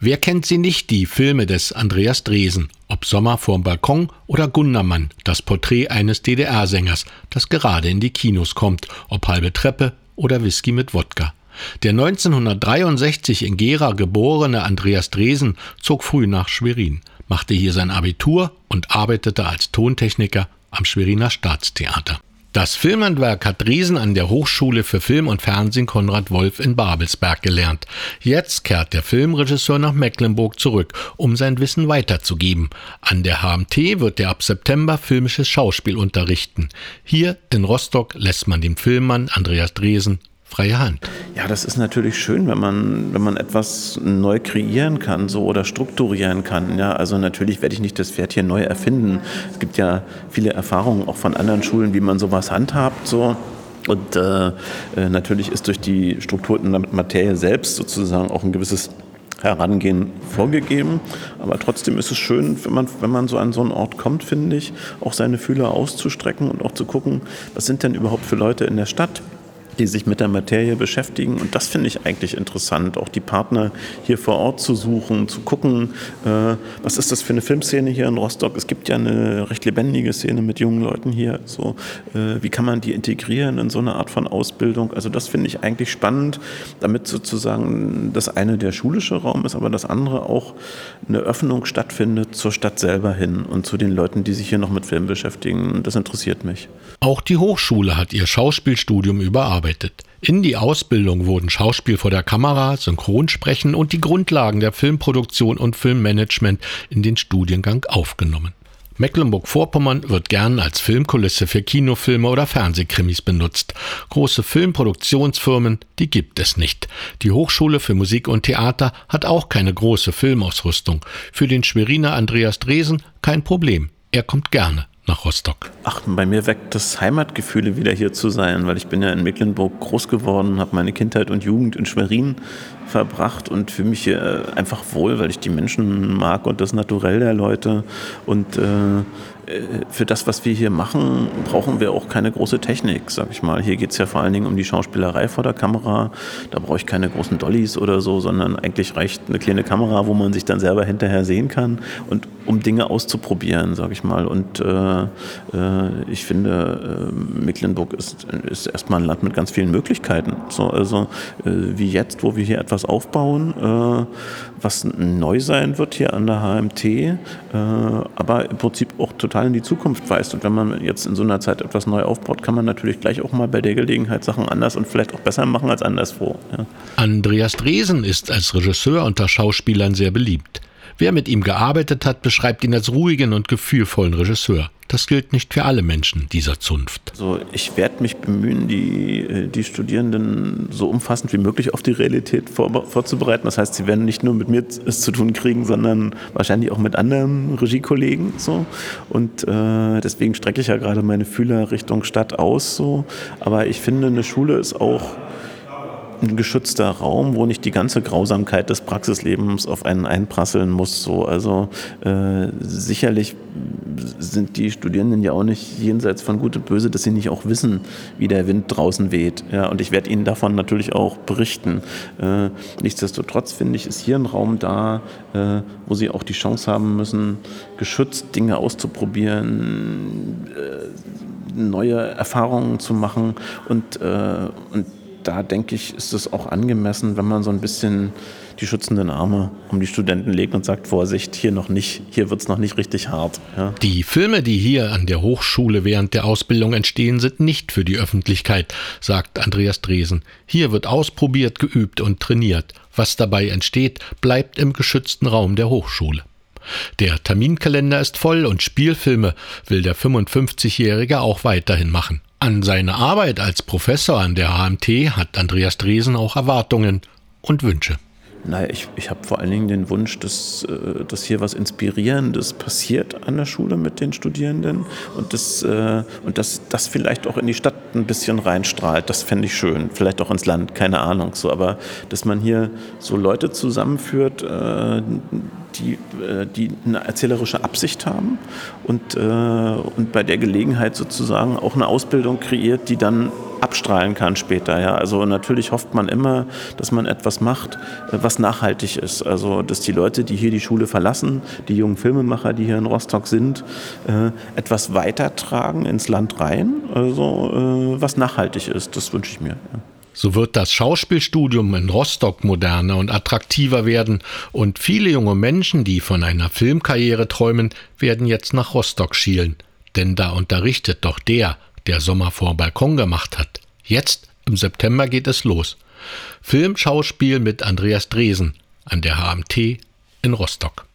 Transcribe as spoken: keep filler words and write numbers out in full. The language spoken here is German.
Wer kennt sie nicht, die Filme des Andreas Dresen? Ob Sommer vorm Balkon oder Gundermann, das Porträt eines D D R-Sängers, das gerade in die Kinos kommt, ob Halbe Treppe oder Whisky mit Wodka. Der neunzehnhundertdreiundsechzig in Gera geborene Andreas Dresen zog früh nach Schwerin, machte hier sein Abitur und arbeitete als Tontechniker am Schweriner Staatstheater. Das Filmhandwerk hat Dresen an der Hochschule für Film und Fernsehen Konrad Wolf in Babelsberg gelernt. Jetzt kehrt der Filmregisseur nach Mecklenburg zurück, um sein Wissen weiterzugeben. An der H M T wird er ab September filmisches Schauspiel unterrichten. Hier in Rostock lässt man dem Filmmann Andreas Dresen freie Hand. Ja, das ist natürlich schön, wenn man, wenn man etwas neu kreieren kann, so, oder strukturieren kann. Ja, also natürlich werde ich nicht das Pferd hier neu erfinden. Es gibt ja viele Erfahrungen auch von anderen Schulen, wie man sowas handhabt, so. Und äh, natürlich ist durch die Struktur in der Materie selbst sozusagen auch ein gewisses Herangehen vorgegeben. Aber trotzdem ist es schön, wenn man, wenn man so an so einen Ort kommt, finde ich, auch seine Fühler auszustrecken und auch zu gucken, was sind denn überhaupt für Leute in der Stadt, die sich mit der Materie beschäftigen. Und das finde ich eigentlich interessant, auch die Partner hier vor Ort zu suchen, zu gucken, äh, was ist das für eine Filmszene hier in Rostock. Es gibt ja eine recht lebendige Szene mit jungen Leuten hier. So, äh, wie kann man die integrieren in so eine Art von Ausbildung? Also das finde ich eigentlich spannend, damit sozusagen das eine der schulische Raum ist, aber das andere auch eine Öffnung stattfindet zur Stadt selber hin und zu den Leuten, die sich hier noch mit Film beschäftigen. Das interessiert mich. Auch die Hochschule hat ihr Schauspielstudium überarbeitet. In die Ausbildung wurden Schauspiel vor der Kamera, Synchronsprechen und die Grundlagen der Filmproduktion und Filmmanagement in den Studiengang aufgenommen. Mecklenburg-Vorpommern wird gern als Filmkulisse für Kinofilme oder Fernsehkrimis benutzt. Große Filmproduktionsfirmen, die gibt es nicht. Die Hochschule für Musik und Theater hat auch keine große Filmausrüstung. Für den Schweriner Andreas Dresen kein Problem. Er kommt gerne nach Rostock. Ach, bei mir weckt das Heimatgefühle, wieder hier zu sein, weil ich bin ja in Mecklenburg groß geworden, habe meine Kindheit und Jugend in Schwerin verbracht und fühle mich hier einfach wohl, weil ich die Menschen mag und das Naturell der Leute. Und äh, für das, was wir hier machen, brauchen wir auch keine große Technik, sag ich mal. Hier geht es ja vor allen Dingen um die Schauspielerei vor der Kamera. Da brauche ich keine großen Dollys oder so, sondern eigentlich reicht eine kleine Kamera, wo man sich dann selber hinterher sehen kann und um Dinge auszuprobieren, sag ich mal. Und äh, äh, ich finde, äh, Mecklenburg ist, ist erstmal ein Land mit ganz vielen Möglichkeiten. So, also äh, wie jetzt, wo wir hier etwas aufbauen, äh, was neu sein wird hier an der H M T, äh, aber im Prinzip auch total in die Zukunft weist. Und wenn man jetzt in so einer Zeit etwas neu aufbaut, kann man natürlich gleich auch mal bei der Gelegenheit Sachen anders und vielleicht auch besser machen als anderswo. Ja. Andreas Dresen ist als Regisseur unter Schauspielern sehr beliebt. Wer mit ihm gearbeitet hat, beschreibt ihn als ruhigen und gefühlvollen Regisseur. Das gilt nicht für alle Menschen dieser Zunft. Also ich werde mich bemühen, die, die Studierenden so umfassend wie möglich auf die Realität vor, vorzubereiten. Das heißt, sie werden nicht nur mit mir es zu tun kriegen, sondern wahrscheinlich auch mit anderen Regiekollegen. So. Und äh, deswegen strecke ich ja gerade meine Fühler Richtung Stadt aus. So. Aber ich finde, eine Schule ist auch ein geschützter Raum, wo nicht die ganze Grausamkeit des Praxislebens auf einen einprasseln muss. So. Also äh, sicherlich sind die Studierenden ja auch nicht jenseits von Gut und Böse, dass sie nicht auch wissen, wie der Wind draußen weht. Ja, und ich werde ihnen davon natürlich auch berichten. Äh, nichtsdestotrotz finde ich, ist hier ein Raum da, äh, wo sie auch die Chance haben müssen, geschützt Dinge auszuprobieren, äh, neue Erfahrungen zu machen und, äh, und da denke ich, ist es auch angemessen, wenn man so ein bisschen die schützenden Arme um die Studenten legt und sagt, Vorsicht, hier noch nicht, hier wird es noch nicht richtig hart. Ja. Die Filme, die hier an der Hochschule während der Ausbildung entstehen, sind nicht für die Öffentlichkeit, sagt Andreas Dresen. Hier wird ausprobiert, geübt und trainiert. Was dabei entsteht, bleibt im geschützten Raum der Hochschule. Der Terminkalender ist voll und Spielfilme will der fünfundfünfzigjährige auch weiterhin machen. An seine Arbeit als Professor an der H M T hat Andreas Dresen auch Erwartungen und Wünsche. Naja, ich, ich habe vor allen Dingen den Wunsch, dass, dass hier was Inspirierendes passiert an der Schule mit den Studierenden und dass und dass das vielleicht auch in die Stadt ein bisschen reinstrahlt. Das fände ich schön. Vielleicht auch ins Land, keine Ahnung. So, aber dass man hier so Leute zusammenführt, die, die eine erzählerische Absicht haben und, und bei der Gelegenheit sozusagen auch eine Ausbildung kreiert, die dann abstrahlen kann später. Ja. Also natürlich hofft man immer, dass man etwas macht, was nachhaltig ist. Also dass die Leute, die hier die Schule verlassen, die jungen Filmemacher, die hier in Rostock sind, etwas weitertragen ins Land rein, also was nachhaltig ist. Das wünsche ich mir. Ja. So wird das Schauspielstudium in Rostock moderner und attraktiver werden und viele junge Menschen, die von einer Filmkarriere träumen, werden jetzt nach Rostock schielen. Denn da unterrichtet doch der, der Sommer vorm Balkon gemacht hat. Jetzt, im September, geht es los. Filmschauspiel mit Andreas Dresen an der H M T in Rostock.